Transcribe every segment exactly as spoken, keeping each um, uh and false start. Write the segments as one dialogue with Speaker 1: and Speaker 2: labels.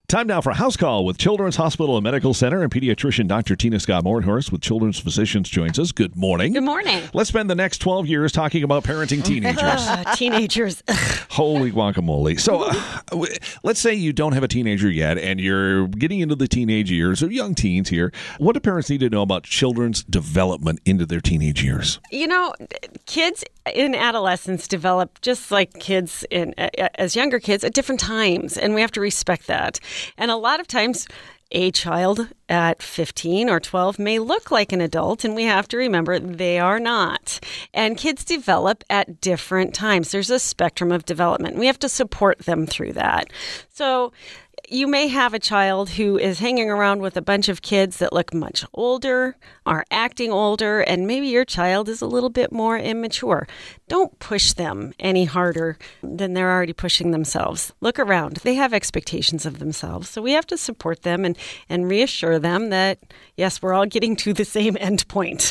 Speaker 1: Time now for House Call with Children's Hospital and Medical Center, and pediatrician Doctor Tina Scott Mordhorst with Children's Physicians joins us. Good morning.
Speaker 2: Good morning.
Speaker 1: Let's spend the next twelve years talking about parenting teenagers.
Speaker 2: Uh, teenagers.
Speaker 1: Holy guacamole. So uh, let's say you don't have a teenager yet and you're getting into the teenage years, or young teens here. What do parents need to know about children's development into their teenage years?
Speaker 2: You know, kids in adolescence develop just like kids in as younger kids at different times, and we have to respect that. And a lot of times, a child at fifteen or twelve may look like an adult, and we have to remember they are not. And kids develop at different times. There's a spectrum of development. We have to support them through that. So you may have a child who is hanging around with a bunch of kids that look much older, are acting older, and maybe your child is a little bit more immature. Don't push them any harder than they're already pushing themselves. Look around. They have expectations of themselves. So we have to support them and, and reassure them that, yes, we're all getting to the same end point.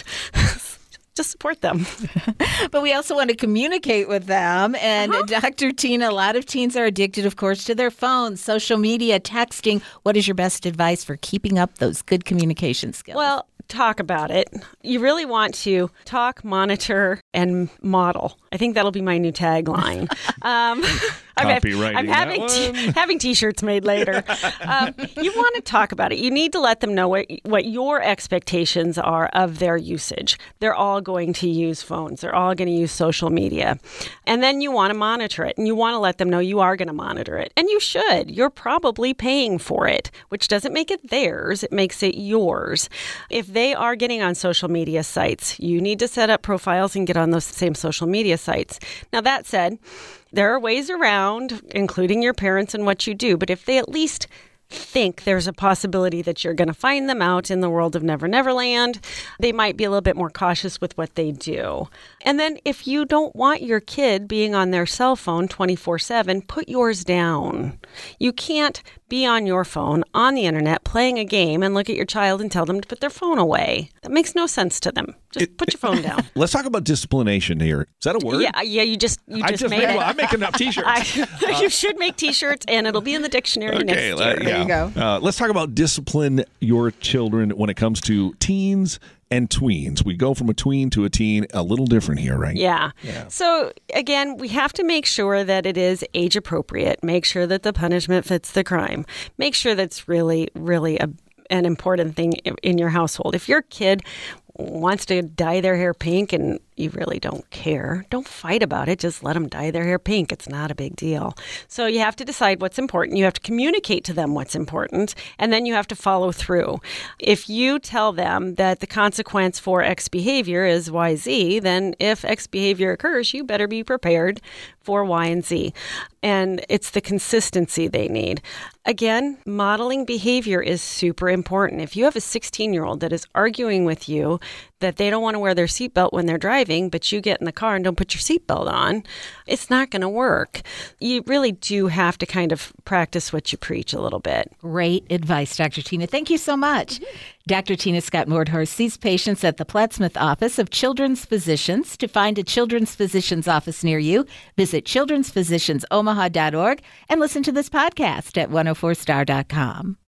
Speaker 2: Just support them.
Speaker 3: But we also want to communicate with them. And uh-huh. Doctor Tina, a lot of teens are addicted, of course, to their phones, social media, texting. What is your best advice for keeping up those good communication skills?
Speaker 2: Well, talk about it. You really want to talk, monitor, and model. I think that'll be my new tagline. um, I'm, I'm having t- having T-shirts made later. um, you want to talk about it. You need to let them know what what your expectations are of their usage. They're all going to use phones. They're all going to use social media. And then you want to monitor it. And you want to let them know you are going to monitor it. And you should. You're probably paying for it, which doesn't make it theirs. It makes it yours. If they are getting on social media sites, you need to set up profiles and get on those same social media sites. Now, that said, there are ways around, including your parents and what you do. But if they at least think there's a possibility that you're going to find them out in the world of Never Never Land, they might be a little bit more cautious with what they do. And then if you don't want your kid being on their cell phone twenty-four seven, put yours down. You can't be on your phone, on the internet, playing a game and look at your child and tell them to put their phone away. That makes no sense to them. Just it, put your phone down.
Speaker 1: Let's talk about disciplination here. Is that a word?
Speaker 2: Yeah, yeah. You just you just,
Speaker 1: just
Speaker 2: made,
Speaker 1: made
Speaker 2: it.
Speaker 1: Well, I'm making up T-shirts.
Speaker 2: I, uh, you should make T-shirts, and it'll be in the dictionary
Speaker 1: okay,
Speaker 2: next year.
Speaker 1: Uh, yeah.
Speaker 3: There you go.
Speaker 1: Uh, let's talk about discipline your children when it comes to teens and tweens. We go from a tween to a teen, a little different here, right?
Speaker 2: Yeah. yeah. So, again, we have to make sure that it is age appropriate. Make sure that the punishment fits the crime. Make sure that's really, really a, an important thing in your household. If your kid wants to dye their hair pink and you really don't care, don't fight about it. Just let them dye their hair pink. It's not a big deal. So you have to decide what's important. You have to communicate to them what's important, and then you have to follow through. If you tell them that the consequence for X behavior is Y Z, then if X behavior occurs, you better be prepared for Y and Z. And it's the consistency they need. Again, modeling behavior is super important. If you have a sixteen-year-old that is arguing with you that they don't want to wear their seatbelt when they're driving, but you get in the car and don't put your seatbelt on, it's not going to work. You really do have to kind of practice what you preach a little bit.
Speaker 3: Great advice, Doctor Tina. Thank you so much. Mm-hmm. Doctor Tina Scott Mordhorst sees patients at the Plattsmouth office of Children's Physicians. To find a Children's Physicians office near you, visit children's physicians omaha dot org and listen to this podcast at one oh four star dot com.